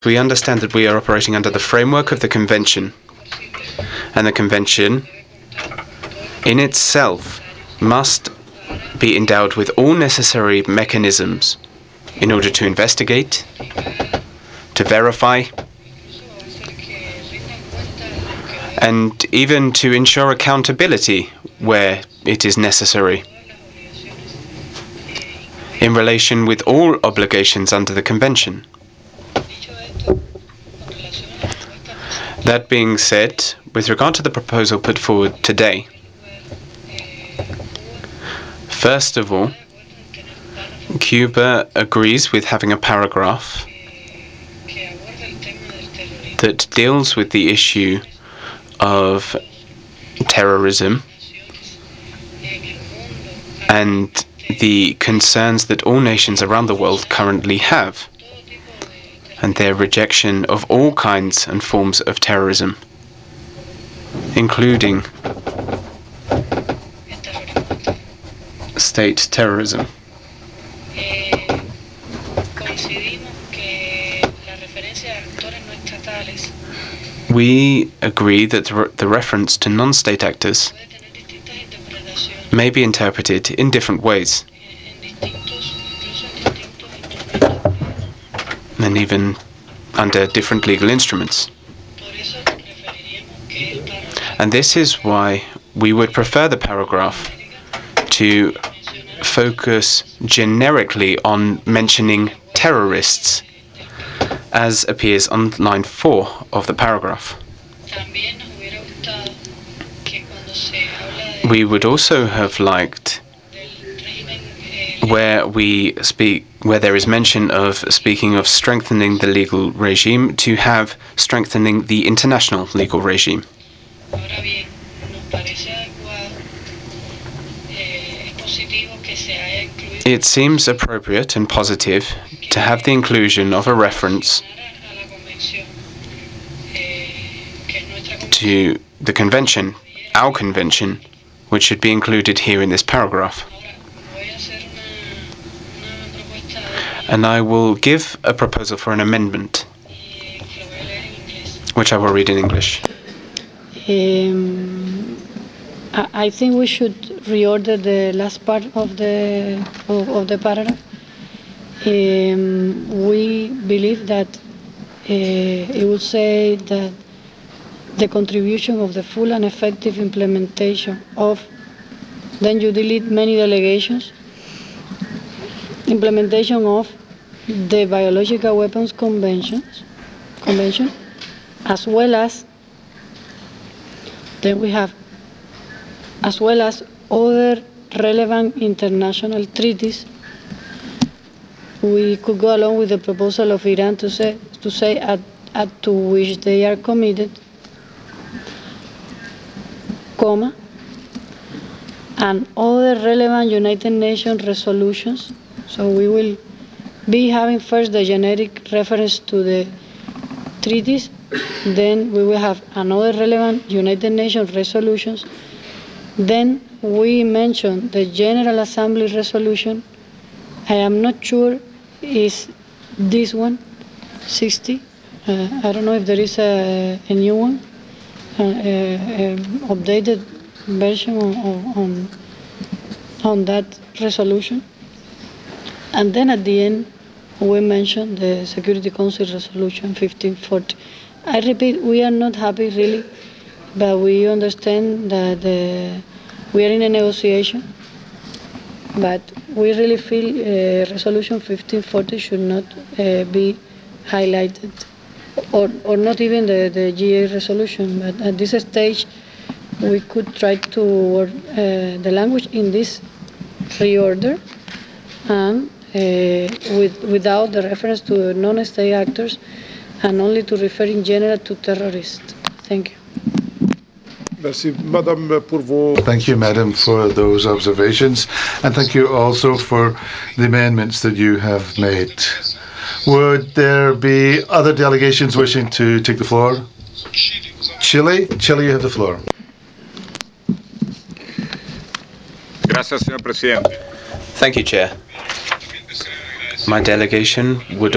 We understand that we are operating under the framework of the Convention, and the Convention in itself must be endowed with all necessary mechanisms in order to investigate, to verify, and even to ensure accountability where it is necessary, in relation with all obligations under the Convention. That being said, with regard to the proposal put forward today, first of all, Cuba agrees with having a paragraph that deals with the issue of terrorism and the concerns that all nations around the world currently have, and their rejection of all kinds and forms of terrorism, including state terrorism. We agree that the reference to non-state actors may be interpreted in different ways, and even under different legal instruments. And this is why we would prefer the paragraph to focus generically on mentioning terrorists, as appears on line 4 of the paragraph. We would also have liked, where there is mention of speaking of strengthening the legal regime, to have strengthening the international legal regime. It seems appropriate and positive to have the inclusion of a reference to the Convention, our Convention, which should be included here in this paragraph. And I will give a proposal for an amendment, which I will read in English. I think we should reorder the last part of the paragraph. We believe that it would say that the contribution of the full and effective implementation of, then you delete many delegations, implementation of the Biological Weapons Convention, as well as, then we have, as well as other relevant international treaties. We could go along with the proposal of Iran to say to which they are committed, comma, and other relevant United Nations resolutions. So we will be having first the generic reference to the treaties, then we will have another relevant United Nations resolutions. Then we mentioned the General Assembly resolution. I am not sure is this one, 60. I don't know if there is a new one, updated version on that resolution. And then at the end, we mentioned the Security Council Resolution 1540. I repeat, we are not happy really, but we understand that we are in a negotiation. But we really feel Resolution 1540 should not be highlighted, or not even the GA resolution. But at this stage, we could try to work the language in this reorder, and without the reference to non-state actors, and only to refer in general to terrorists. Thank you. Thank you, Madam, for those observations, and thank you also for the amendments that you have made. Would there be other delegations wishing to take the floor? Chile, you have the floor. Thank you, Chair. My delegation would